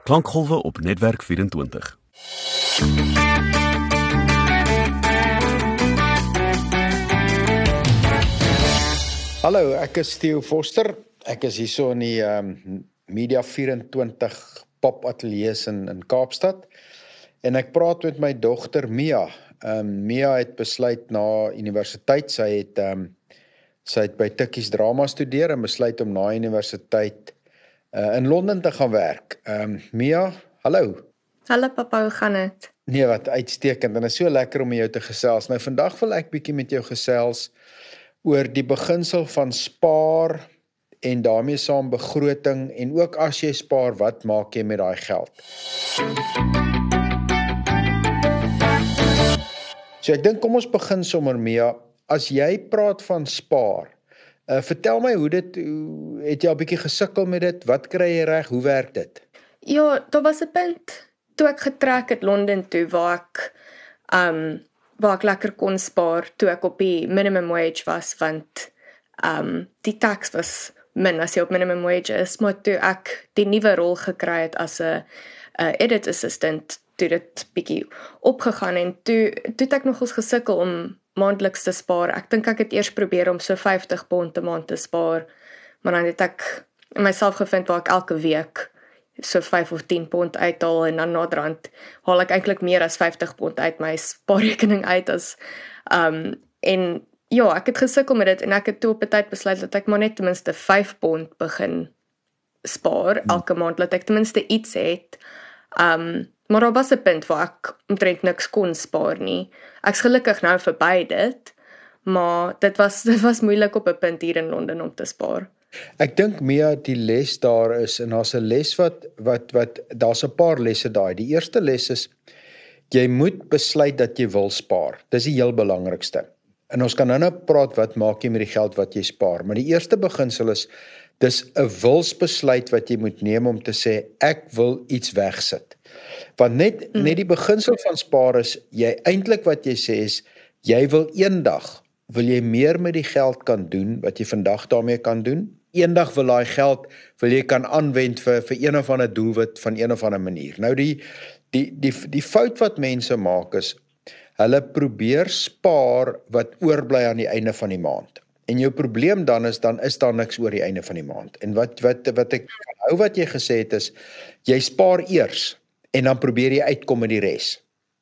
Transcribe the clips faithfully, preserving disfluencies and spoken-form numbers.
Klankgolwe op Netwerk vyierentwintig. Hallo, ek is Theo Forster. Ek is hierso in die um, Media vyierentwintig pop ateliers in, in Kaapstad. En ek praat met my dogter Mia. Um, Mia het besluit na universiteit, sy het, um, sy het by Tikkies drama studeer en besluit om na universiteit uh, in Londen te gaan werk. Um, Mia, hallo. Hallo papa, hoe gaan het? Nee, wat uitstekend, en het is so lekker om met jou te gesels. Nou, vandag wil ek bietjie met jou gesels oor die beginsel van spaar en daarmee saam begroting, en ook as jy spaar, wat maak jy met daai geld? So ek dink, kom ons begin sommer, Mia. As jy praat van spaar, uh, vertel my hoe dit, hoe, het jy al bietjie gesukkel met dit? Wat kry jy reg? Hoe werk dit? Ja, daar was 'n punt toe ek getrek het Londen toe, waar ek, um, waar ek lekker kon spaar, toe ek op die minimum wage was, want um, die tax was min as jy op minimum wage is, maar toe ek die nuwe rol gekry het as 'n edit assistant, toe dit bietjie opgegaan, en toe, toe het ek nogals gesukkel om maandeliks te spaar. Ek dink ek het eers probeer om so vyftig pond 'n maand te spaar, maar dan het ek myself gevind waar ek elke week so vyf of tien pond uithaal, en dan naderhand haal ek eintlik meer as vyftig pond uit my spaarrekening uit, as, um, en ja, ek het gesukkel met dit, en ek het toe op 'n tyd besluit dat ek maar net ten minste vyf pond begin spaar elke maand, dat ek ten minste iets het, um, maar daar was 'n punt waar ek omtrent niks kon spaar nie. Ek's gelukkig nou verby dit, maar dit was, dit was moeilik op 'n punt hier in Londen om te spaar. Ek dink Mia, die les daar is, en daar's 'n les wat, wat, wat, daar's 'n paar lesse daai. Die eerste les is, jy moet besluit dat jy wil spaar. Dis die heel belangrikste. En ons kan nou nou praat, wat maak jy met die geld wat jy spaar, maar die eerste beginsel is, dis 'n wilsbesluit wat jy moet neem om te sê, ek wil iets wegsit. Want net, mm. net die beginsel van spaar is, jy eintlik wat jy sê is, jy wil eendag, wil jy meer met die geld kan doen, wat jy vandag daarmee kan doen. Eendag wil daai geld, wil jy kan aanwend vir, vir een of ander doelwit van een of ander manier. Nou die, die, die, die fout wat mense maak is, hulle probeer spaar wat oorbly aan die einde van die maand. En jou probleem dan is, dan is daar niks oor die einde van die maand. En wat, wat, wat ek hou wat jy gesê het is, jy spaar eers, en dan probeer jy uitkom met die res.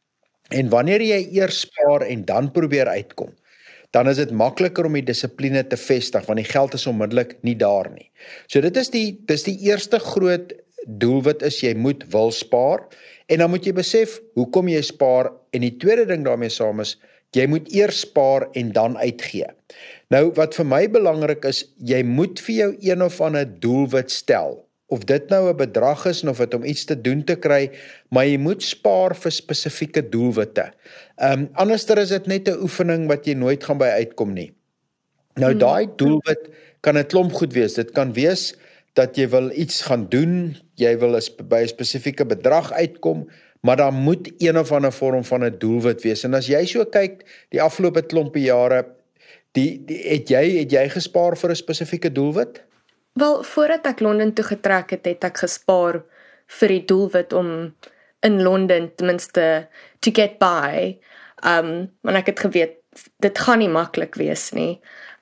En wanneer jy eers spaar en dan probeer uitkom, dan is dit makliker om die dissipline te vestig, want die geld is onmiddellik nie daar nie. So dit is die, dit is die eerste groot doelwit is, jy moet wil spaar, en dan moet jy besef, hoekom jy spaar, en die tweede ding daarmee saam is, jy moet eers spaar en dan uitgee. Nou, wat vir my belangrik is, jy moet vir jou een of ander doelwit stel, of dit nou 'n bedrag is, of dit om iets te doen te kry, maar jy moet spaar vir spesifieke doelwitte. Um, anderster is dit net 'n oefening wat jy nooit gaan by uitkom nie. Nou, daai doelwit kan 'n klomp goed wees. Dit kan wees dat jy wil iets gaan doen, jy wil by 'n spesifieke bedrag uitkom, maar daar moet een of ander vorm van 'n doelwit wees. En as jy so kyk, die afgelope klompie jare, die, die, het, jy, het jy gespaar vir 'n spesifieke doelwit? Wel, voordat ek Londen toe getrek het, het ek gespaar vir die doelwit om in Londen ten minste to get by, um, want ek het geweet, dit gaan nie maklik wees nie,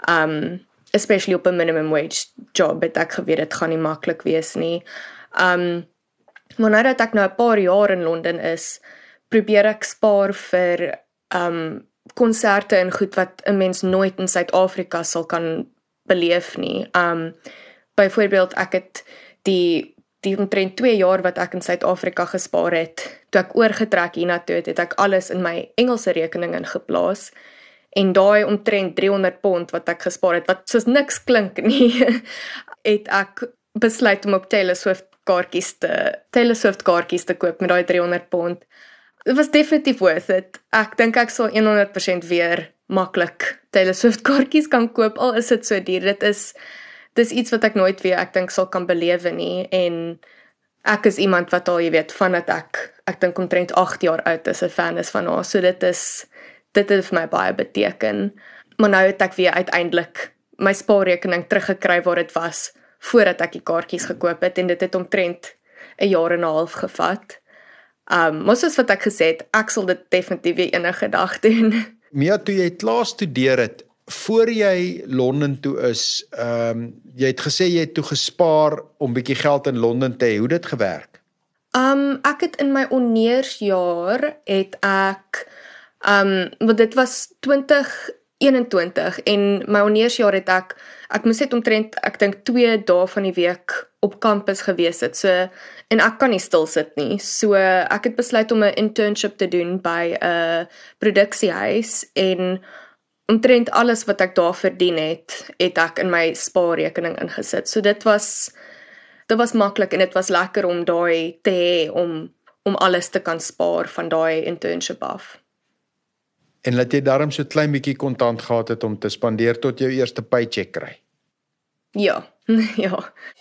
um, especially op 'n minimum wage job, het ek geweet, dit gaan nie maklik wees nie. Um, maar nou dat ek nou 'n paar jaar in Londen is, probeer ek spaar vir um, konserte en goed wat 'n mens nooit in Suid-Afrika sal kan beleef nie. Um, byvoorbeeld, ek het die, die omtrent twee jaar wat ek in Suid-Afrika gespaar het, toe ek oorgetrek hiernatoe het, het ek alles in my Engelse rekening ingeplaas, en daai omtrent driehonderd pond wat ek gespaar het, wat soos niks klink nie, het ek besluit om op Taylor Swift kaartjies te, Taylor Swift kaartjies te koop met daai driehonderd pond. Dit was definitief worth it. Ek dink ek sal honderd persent weer maklik Taylor Swift kaartjies kan koop, al is dit so duur. Dit is, dit is iets wat ek nooit weer, ek dink, sal kan belewe nie, en ek is iemand wat al, jy weet, vandat ek, ek dink omtrent agt jaar oud is, 'n fan is van haar, so dit is, dit het vir my baie beteken. Maar nou het ek weer uiteindelik my spaarrekening teruggekry waar dit was, voordat ek die kaartjies gekoop het, en dit het omtrent 'n jaar en 'n half gevat. Um, maar soos wat ek gesê het, ek sal dit definitief weer enige dag doen. Mia, toe jy klaar studeer het, voor jy Londen toe is, um, jy het gesê jy het toe gespaar om bietjie geld in Londen te hê. Hoe dit gewerk? Um, ek het in my honeursjaar, het ek, um, want dit was twintig eenentwintig en my honeursjaar het ek, ek moes net omtrent, ek dink twee dae van die week op kampus gewees het, so, en ek kan nie stil sit nie, so ek het besluit om 'n internship te doen by 'n produksiehuis, en omtrent alles wat ek daar verdien het, het ek in my spaarrekening ingesit, so dit was, dit was maklik, en dit was lekker om daai te hê, om, om alles te kan spaar van daai internship af. En laat jy daarom so klein bietjie kontant gehad het om te spandeer tot jou eerste paycheck kry? Ja, ja.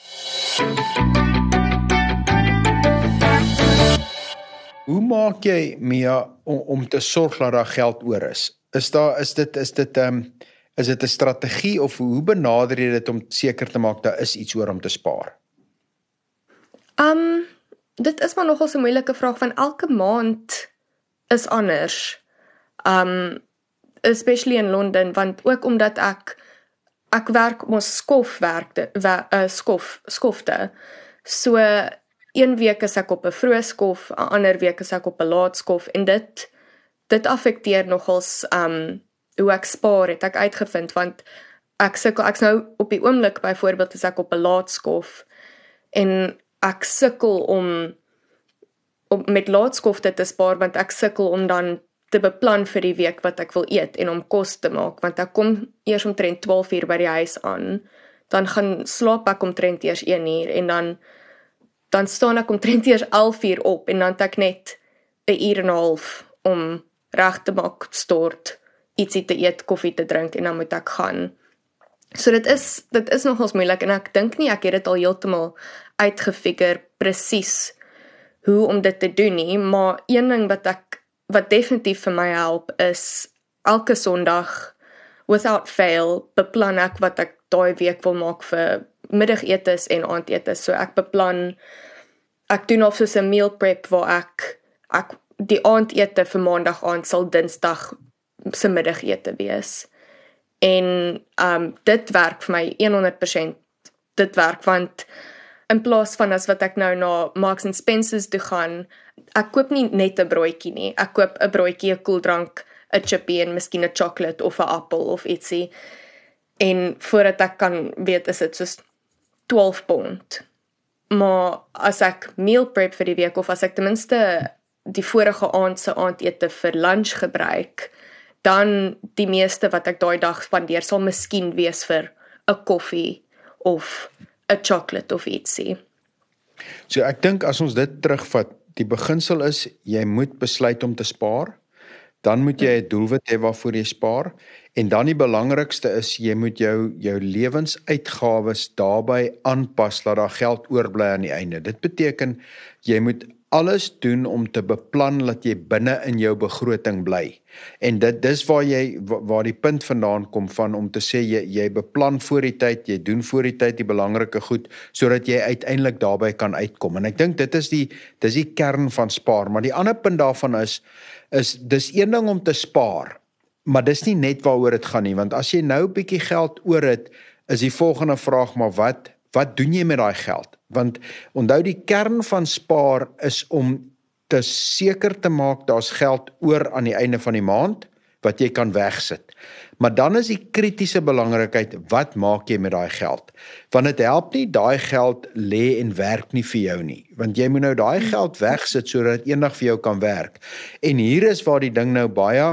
Hoe maak jy, Mia, om, om te sorg dat daar geld oor is? Is daar, is dit, is dit, um, is dit 'n strategie, of hoe benader jy dit om seker te maak daar is iets oor om te spaar? Um, dit is maar nogal so 'n moeilike vraag, van elke maand is anders. Um, especially in Londen, want ook omdat ek, ek werk mos skofwerkte, wer, uh, skof, skofte, so een week is ek op 'n vroeë skof, 'n ander week is ek op 'n laat skof, en dit, dit affekteer nogals um, hoe ek spaar, het ek uitgevind, want ek sukkel, ek's nou op die oomblik byvoorbeeld is ek op 'n laat skof, en ek sukkel om, om met laatskofte te spaar, want ek sukkel om dan te beplan vir die week wat ek wil eet, en om kos te maak, want ek kom eers omtrent twaalf uur by die huis aan, dan gaan slaap ek omtrent eers een uur, en dan, dan staan ek omtrent eers elf uur op, en dan het ek net 'n uur en 'n half om reg te maak, stort, ietsie te eet, koffie te drink, en dan moet ek gaan. So dit is, dit is nogals moeilik, en ek dink nie, ek het dit al heeltemal uitgefigure, presies, hoe om dit te doen nie, maar een ding wat ek, wat definitief vir my help, is, elke Sondag, without fail, beplan ek wat ek daai week wil maak vir middagetes en aandetes, so ek beplan, ek doen of soos 'n meal prep, waar ek, ek die aandete vir maandag aand sal Dinsdag se middagete wees, en um, dit werk vir my honderd persent, dit werk, want in plaas van as wat ek nou na Marks and Spencer's toe gaan, ek koop nie net 'n broodjie nie, ek koop 'n broodjie, 'n koeldrank, 'n chippy en miskien 'n chocolate of 'n appel of ietsie, en voordat ek kan weet, is dit soos twaalf pond. Maar as ek meal prep vir die week, of as ek ten minste die vorige aand se aandete vir lunch gebruik, dan die meeste wat ek daai dag spandeer, sal miskien wees vir 'n koffie, of 'n chocolate of ietsie. So ek dink as ons dit terugvat, die beginsel is, jy moet besluit om te spaar, dan moet jy 'n doelwit hê waarvoor jy spaar, en dan die belangrikste is, jy moet jou, jou lewensuitgawes daarbey aanpas, dat daar geld oorbly aan die einde. Dit beteken, jy moet alles doen om te beplan dat jy binne in jou begroting bly. En dit dis waar jy waar die punt vandaan kom van om te sê jy jy beplan voor die tyd, jy doen voor die tyd die belangrike goed sodat jy uiteindelik daarbey kan uitkom. En ek dink dit is die dis die kern van spaar, maar die ander punt daarvan is is dis een ding om te spaar, maar dis nie net waaroor dit gaan nie, want as jy nou 'n bietjie geld oor het, is die volgende vraag, maar wat wat doen jy met daai geld? Want onthou, die kern van spaar is om te seker te maak daar's geld oor aan die einde van die maand wat jy kan wegsit. Maar dan is die kritiese belangrikheid, wat maak jy met daai geld? Want dit help nie daai geld lê en werk nie vir jou nie, want jy moet nou daai geld wegsit sodat dit eendag vir jou kan werk. En hier is waar die ding nou baie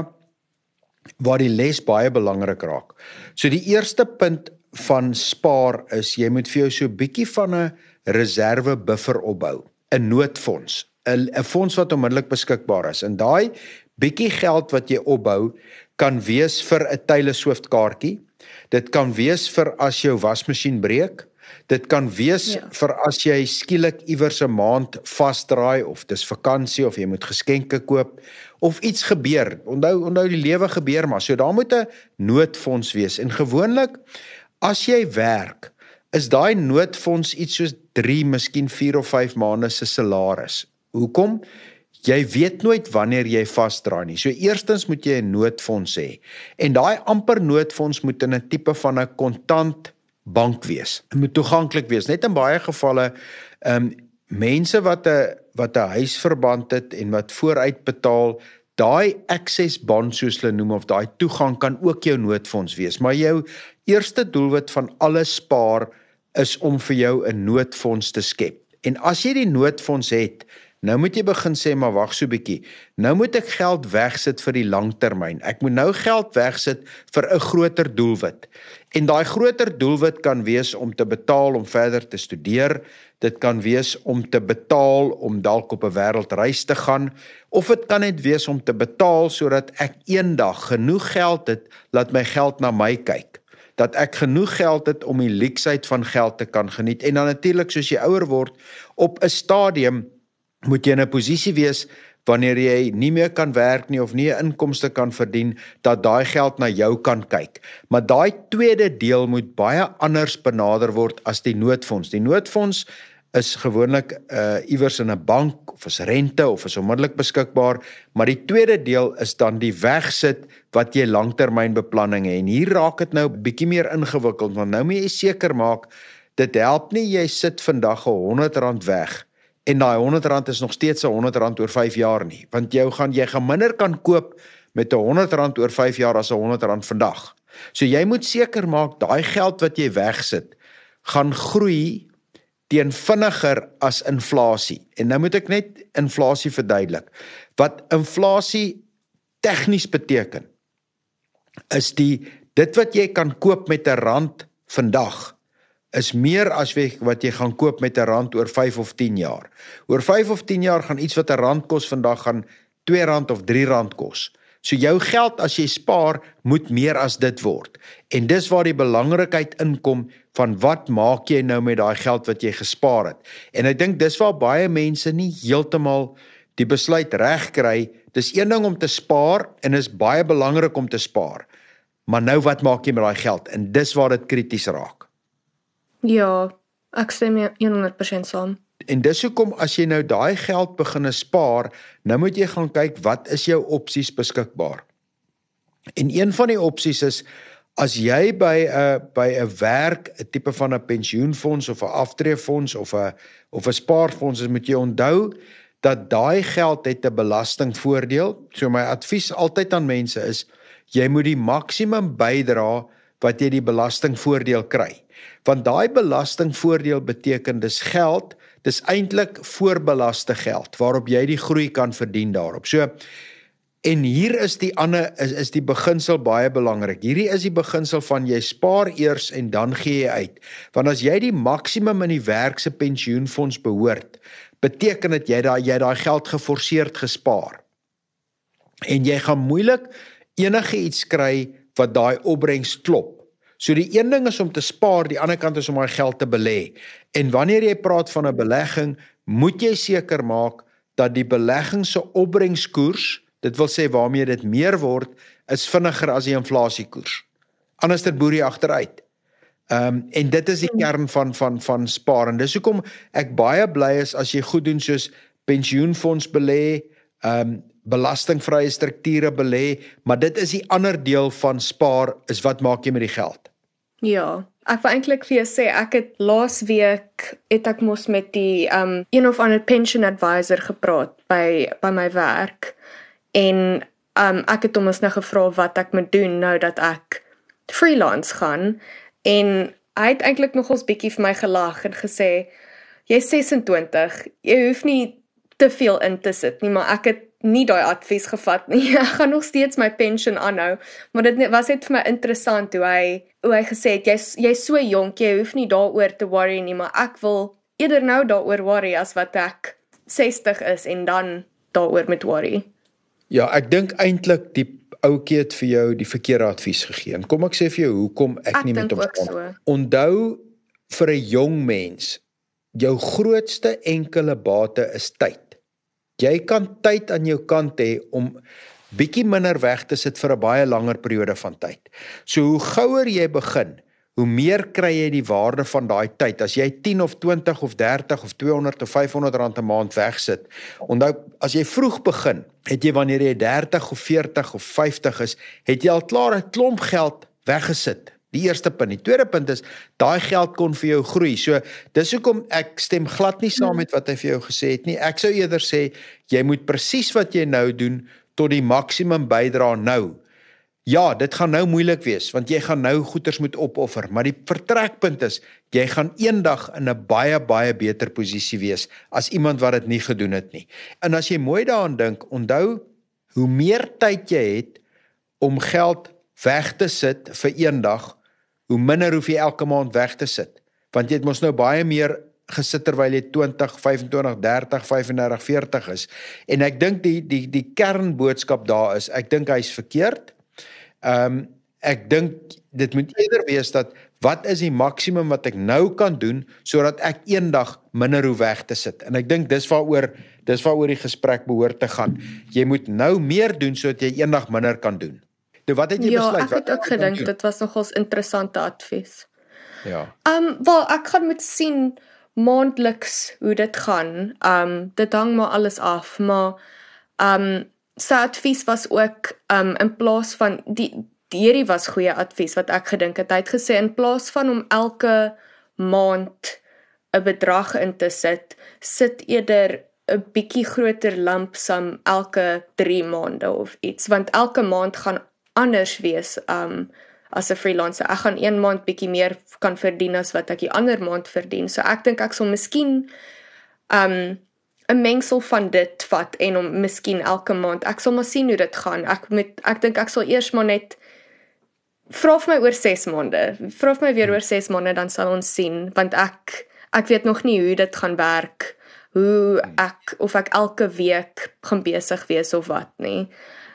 waar die les baie belangrik raak. So die eerste punt van spaar is, jy moet vir jou so 'n bietjie van 'n reserve buffer opbou, 'n noodfonds, 'n 'n fonds wat onmiddellik beskikbaar is. En daai bietjie geld wat jy opbou, kan wees vir 'n Taylor Swift kaartjie, dit kan wees vir as jou wasmasjien breek, dit kan wees ja. vir as jy skielik iewers 'n maand vasdraai, of dis vakansie, of jy moet geskenke koop, of iets gebeur. Onthou, onthou die lewe gebeur maar. So daar moet 'n noodfonds wees. En gewoonlik, as jy werk, is daai noodfonds iets soos drie, miskien vier of vyf maande se salaris. Hoekom? Jy weet nooit wanneer jy vasdraai nie. So eerstens moet jy 'n noodfonds hê. En daai amper noodfonds moet in 'n tipe van 'n kontant bank wees. Dit moet toeganklik wees. Net in baie gevalle, ehm um, mense wat 'n wat 'n huisverband het en wat vooruit betaal, daai access bond soos hulle noem of daai toegang kan ook jou noodfonds wees. Maar jou eerste doelwit van alle spaar is om vir jou 'n noodfonds te skep. En as jy die noodfonds het, nou moet jy begin sê, maar wag so 'n bietjie. Nou moet ek geld wegsit vir die langtermyn. Ek moet nou geld wegsit vir 'n groter doelwit. En daai groter doelwit kan wees om te betaal om verder te studeer. Dit kan wees om te betaal om dalk op 'n wêreldreis te gaan, of dit kan net wees om te betaal sodat ek eendag genoeg geld het, laat my geld na my kyk. Dat ek genoeg geld het om die luksheid van geld te kan geniet. En dan natuurlik, soos jy ouer word, op 'n stadium moet jy in 'n posisie wees wanneer jy nie meer kan werk nie of nie 'n inkomste kan verdien, dat daai geld na jou kan kyk. Maar daai tweede deel moet baie anders benader word as die noodfonds. Die noodfonds is gewoonlik uh, iewers in 'n bank of is rente of is onmiddellik beskikbaar, maar die tweede deel is dan die wegsit wat jy langtermynbeplanning het. En hier raak dit nou bietjie meer ingewikkeld, want nou moet jy seker maak, dit help nie jy sit vandag 'n honderd rand weg en daai honderd rand is nog steeds 'n honderd rand oor vyf jaar nie, want jou gaan jy gaan minder kan koop met 'n honderd rand oor vyf jaar as 'n honderd rand vandag. So jy moet seker maak daai geld wat jy wegsit gaan groei teen vinniger as inflasie. En nou moet ek net inflasie verduidelik. Wat inflasie tegnies beteken is die dit wat jy kan koop met 'n rand vandag is meer as wat jy gaan koop met 'n rand oor vyf of tien jaar. Oor vyf of tien jaar gaan iets wat 'n rand kos vandag gaan twee rand of drie rand kos. So jou geld as jy spaar moet meer as dit word. En dis waar die belangrikheid inkom van wat maak jy nou met daai geld wat jy gespaar het. En ek dink dis waar baie mense nie heeltemal die besluit reg kry. Dis een ding om te spaar en is baie belangrik om te spaar. Maar nou wat maak jy met daai geld? En dis waar dit krities raak. Ja, ek stem honderd persent saam. En dis hoekom as jy nou daai geld begine spaar, nou moet jy gaan kyk wat is jou opsies beskikbaar. En een van die opsies is as jy by 'n by 'n werk, 'n tipe van 'n pensioenfonds of 'n aftreefonds of 'n of 'n spaarfonds is, moet jy onthou dat daai geld het 'n belastingvoordeel. So my advies altyd aan mense is jy moet die maksimum bydra wat jy die belastingvoordeel kry. Want daai belastingvoordeel beteken dis geld, dis eintlik voorbelaste geld waarop jy die groei kan verdien daarop. So en hier is die ander is is die beginsel baie belangrik. Hierdie is die beginsel van jy spaar eers en dan gee jy uit. Want as jy die maksimum in die werk se pensioenfonds behoort, beteken dit jy daai jy daai geld geforseerd gespaar. En jy gaan moeilik enige iets kry wat daai opbrengs klop. So die een ding is om te spaar, die ander kant is om daai geld te belê. En wanneer jy praat van 'n belegging, moet jy seker maak dat die belegging se opbrengskoers, dit wil sê waarmee dit meer word, is vinniger as die inflasiekoers. Anders dit boer jy agteruit. Ehm um, en dit is die kern van van van spaar. En dis hoekom ek baie bly is as jy goed doen soos pensioenfonds belê, ehm um, belastingvrye strukture belê, maar dit is die ander deel van spaar, is wat maak jy met die geld? Ja, ek wil eintlik vir jou sê, ek het laas week, het ek mos met die um, een of ander pension advisor gepraat by, by my werk, en um, ek het hom ons nou gevra wat ek moet doen nou dat ek freelance gaan, en hy het eintlik nog ons bietjie vir my gelag en gesê, jy is ses en twintig, jy hoef nie te veel in te sit nie, maar ek het nie daai advies gevat nie. Ek gaan nog steeds my pension aanhou, maar dit was net vir my interessant hoe hy hoe hy gesê het, jy's jy's so jonk, jy hoef nie daaroor te worry nie, maar ek wil eerder nou daaroor worry as wat ek sestig is en dan daaroor moet worry. Ja, ek dink eintlik die ouetjie het vir jou die verkeerde advies gegee. En kom ek sê vir jou hoekom ek, ek nie met hom so. Onthou vir 'n jong mens, jou grootste enkele bate is tyd. Jy kan tyd aan jou kant hê om bietjie minder weg te sit vir 'n baie langer periode van tyd. So hoe gouer jy begin, hoe meer kry jy die waarde van daai tyd. As jy tien of twintig of dertig of tweehonderd of vyfhonderd rand 'n maand wegsit, onthou, as jy vroeg begin, het jy wanneer jy dertig of veertig of vyftig is, het jy al klaar 'n klomp geld weggesit. Die eerste punt. Die tweede punt is, daai geld kon vir jou groei. So, dis hoekom ek stem glad nie saam met wat hy vir jou gesê het nie. Ek sou eerder sê, jy moet presies wat jy nou doen, tot die maksimum bydra nou. Ja, dit gaan nou moeilik wees, want jy gaan nou goeders moet opoffer, maar die vertrekpunt is, jy gaan eendag in 'n baie, baie beter posisie wees, as iemand wat dit nie gedoen het nie. En as jy mooi daaraan dink, onthou, hoe meer tyd jy het, om geld weg te sit vir eendag, hoe minder hoef jy elke maand weg te sit. Want jy het mos nou baie meer gesit terwyl jy twintig, vyfentwintig, dertig, vyf en dertig, veertig is. En ek dink die, die, die kernboodskap daar is, ek dink hy is verkeerd. Um, ek dink, dit moet eerder wees dat, wat is die maksimum wat ek nou kan doen, sodat ek eendag minder hoef weg te sit. En ek dink, dis waaroor, dis waaroor die gesprek behoort te gaan. Jy moet nou meer doen, sodat jy eendag minder kan doen. Nou, wat het jy ja, besluit? ek het ook gedink, dit was nogals interessante advies. Ja. Um, wel, ek gaan moet sien maandeliks hoe dit gaan. Um, dit hang maar alles af, maar um, sy advies was ook, um, in plaas van, die, hierdie was goeie advies wat ek gedink het. Hy het gesê, in plaas van om elke maand 'n bedrag in te sit, sit eerder 'n bietjie groter lump sum elke drie maande of iets, want elke maand gaan anders wees um, as 'n freelancer. Ek gaan een maand bietjie meer kan verdien as wat ek die ander maand verdien. So ek dink ek sal miskien um, 'n mengsel van dit vat en om miskien elke maand. Ek sal maar sien hoe dit gaan. Ek moet ek dink ek sal eers maar net vra vir my oor ses maande. Vra vir my weer oor ses maande, dan sal ons sien, want ek ek weet nog nie hoe dit gaan werk. Hoe ek of ek elke week gaan besig wees of wat nie.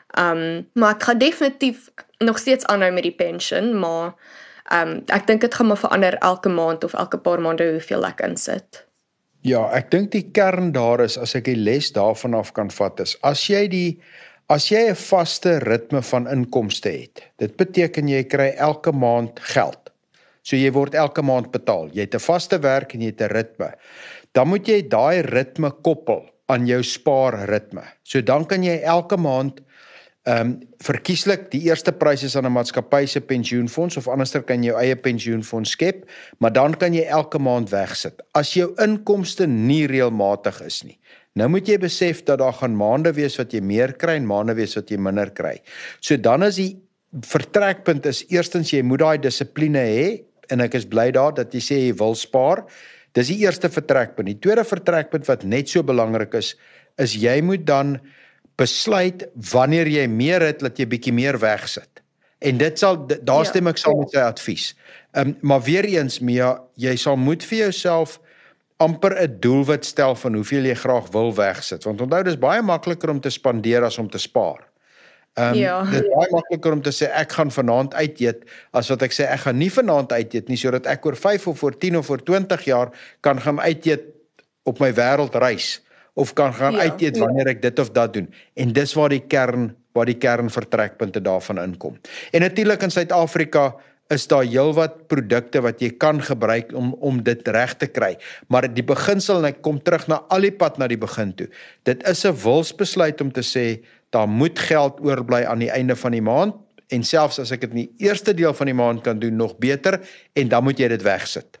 Um, maar ek gaan definitief nog steeds aanhou met die pension, maar um, ek dink dit gaan maar verander elke maand of elke paar maande hoeveel ek insit. Ja, ek dink die kern daar is, as ek die les daarvan af kan vat is, as jy die, as jy 'n vaste ritme van inkomste het, dit beteken jy kry elke maand geld. So jy word elke maand betaal. Jy het 'n vaste werk en jy het 'n ritme. Dan moet jy daai ritme koppel aan jou spaarritme. So dan kan jy elke maand Um, verkieslik, die eerste prys is aan 'n maatskappy se pensioenfonds, of anderster kan jy jou eie pensioenfonds skep, maar dan kan jy elke maand wegsit. As jou inkomste nie reëlmatig is nie, nou moet jy besef dat daar gaan maande wees wat jy meer kry en maande wees wat jy minder kry. So dan is die vertrekpunt is, eerstens jy moet daai dissipline hê, en ek is bly daar dat jy sê jy wil spaar. Dis die eerste vertrekpunt. Die tweede vertrekpunt wat net so belangrik is, is jy moet dan besluit wanneer jy meer het, dat jy bietjie meer wegsit. En dit sal, daar stem ek saam met sy advies. Um, maar weer eens, Mia, jy sal moet vir jouself amper 'n doelwit stel van hoeveel jy graag wil wegsit. Want onthou, dis baie makliker om te spandeer as om te spaar. Um, ja. Dit is baie makliker om te sê, ek gaan vanaand uit eet, as wat ek sê, ek gaan nie vanaand uit eet nie, sodat ek oor vyf of oor tien of oor twintig jaar kan gaan uit eet op my wêreldreis. Of kan gaan ja, uit eet wanneer ek dit of dat doen. En dis waar die kern, waar die kernvertrekpunte daarvan inkom. En natuurlik in Suid-Afrika is daar heelwat produkte wat jy kan gebruik om om dit reg te kry. Maar die beginsel, en ek kom terug na al die pad na die begin toe. Dit is 'n wilsbesluit om te sê, daar moet geld oorbly aan die einde van die maand, en selfs as ek dit in die eerste deel van die maand kan doen, nog beter, en dan moet jy dit wegsit.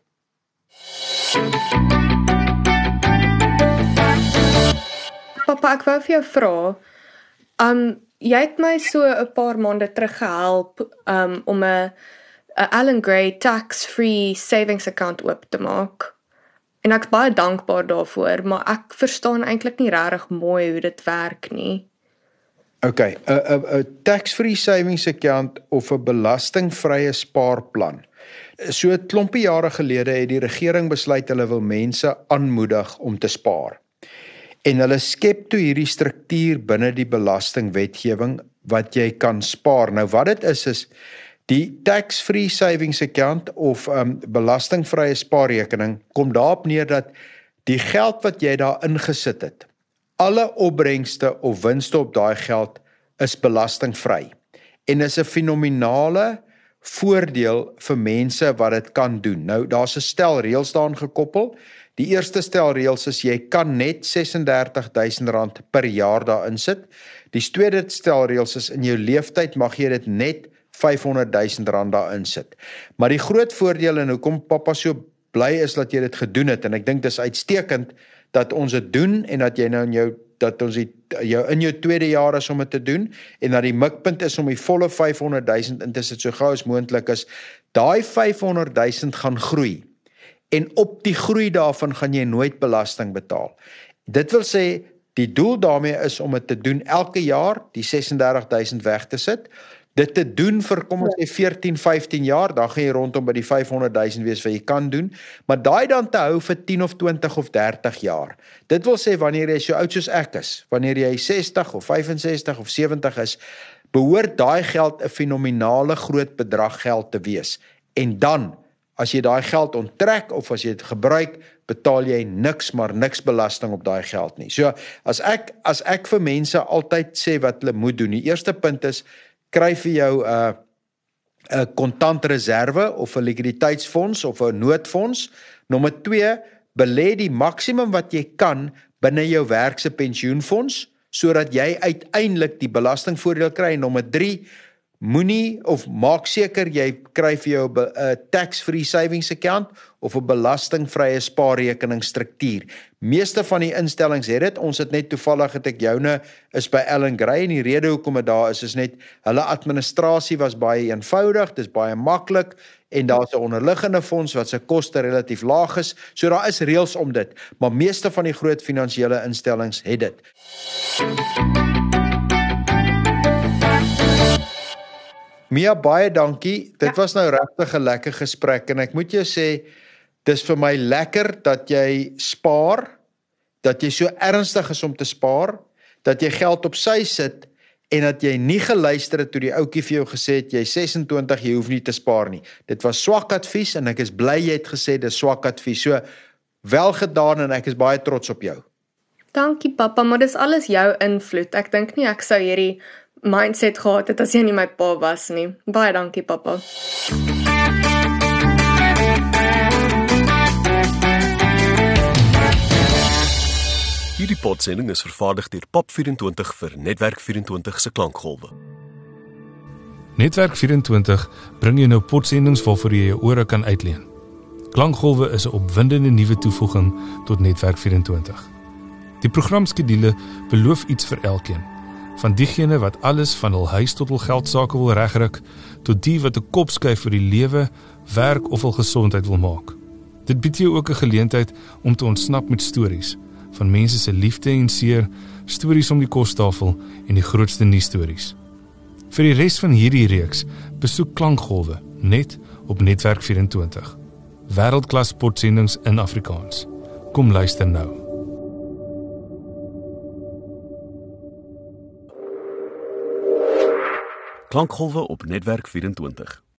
Papa, ek wou vir jou vra, um, jy het my so 'n paar maande terug gehelp um, om 'n Allan Gray tax-free savings account oop te maak. En ek's baie dankbaar daarvoor, maar ek verstaan eintlik nie regtig mooi hoe dit werk nie. Okay, 'n 'n tax-free savings account of 'n belastingvrye spaarplan. So 'n klompie jare gelede het die regering besluit hulle wil mense aanmoedig om te spaar. En hulle skep toe hierdie struktuur binne die belastingwetgewing wat jy kan spaar. Nou wat dit is is die tax-free savings account of um, belastingvrye spaarrekening kom daarop neer dat die geld wat jy daar ingesit het, alle opbrengste of winste op daai geld is belastingvry. En is 'n fenominale voordeel vir mense wat dit kan doen. Nou, daar's 'n stel reëls daaraan gekoppel. Die eerste stel reëls is jy kan net ses en dertig duisend rand per jaar daarin sit. Die tweede stel reëls is in jou leeftyd mag jy dit net vyfhonderd duisend rand daarin sit. Maar die groot voordeel en hoekom pappa so bly is dat jy dit gedoen het, en ek dink dis uitstekend dat ons dit doen en dat jy nou in jou dat ons die, jou in jou tweede jaar is om dit te doen en dat die mikpunt is om die volle vyfhonderd duisend in te sit so gou as moontlik is. Daai vyfhonderd duisend gaan groei. En op die groei daarvan gaan jy nooit belasting betaal. Dit wil sê, die doel daarmee is om dit te doen elke jaar, die ses en dertig duisend weg te sit, dit te doen vir, kom ons sê veertien, vyftien jaar, dan gaan jy rondom by die vyfhonderd duisend wees wat jy kan doen, maar daai dan te hou vir tien of twintig of dertig jaar. Dit wil sê, wanneer jy so oud soos ek is, wanneer jy sestig of vyfensestig of sewentig is, behoort daai geld 'n fenominale groot bedrag geld te wees. En dan, as jy daai geld onttrek of as jy dit gebruik, betaal jy niks maar niks belasting op daai geld nie. So as ek as ek vir mense altyd sê wat hulle moet doen, die eerste punt is kry vir jou 'n uh, 'n kontantreserwe of 'n likwiditeitsfonds of 'n noodfonds. Nommer twee, belê die maksimum wat jy kan binne jou werk se pensioenfonds sodat jy uiteindelik die belastingvoordeel kry. Nommer drie, moenie of maak seker jy kry vir jou 'n tax-free savings account of 'n belastingvrye spaarrekeningsstruktuur. Meeste van die instellings het dit. Ons het net toevallig het ek joune is by Ellen Gray en die rede hoekom dit daar is is net hulle administrasie was baie eenvoudig, dis baie maklik en daar's 'n onderliggende fonds wat se koste relatief laag is. So daar is reëls om dit, maar meeste van die groot finansiële instellings het dit. Mia, baie dankie. Dit ja. was nou regtig 'n lekker gesprek en ek moet jou sê, dis vir my lekker dat jy spaar, dat jy so ernstig is om te spaar, dat jy geld op sy sit en dat jy nie geluister het toe die ouetjie vir jou gesê het, jy is ses en twintig, jy hoef nie te spaar nie. Dit was swak advies en ek is bly jy het gesê dis swak advies. So, wel gedaan en ek is baie trots op jou. Dankie pappa, maar dis alles jou invloed. Ek dink nie ek sou hierdie mindset gehad het as jy nie my pa was nie. Baie dankie pappa. Hierdie podsending is vervaardig deur Pop vyf en twintig vir Netwerk vyf en twintig se klankgolwe. Netwerk vyf en twintig bring jou nou podsendings waarvoor jy jou ore kan uitleen. Klankgolwe is 'n opwindende nuwe toevoeging tot Netwerk vyf en twintig. Die programskedule beloof iets vir elkeen. Van diegene wat alles van hul huis tot hul geldsaake wil regryk, tot die wat 'n kop skuif vir die lewe, werk of hul gesondheid wil maak. Dit bied jou ook 'n geleentheid om te ontsnap met stories van mense se liefde en seer, stories om die kostafel en die grootste nuusstories. Vir die res van hierdie reeks, besoek Klankgolwe net op Netwerk vyf en twintig. Wêreldklas podsendings in Afrikaans. Kom luister nou. Klankgolwe op Netwerk vyf en twintig.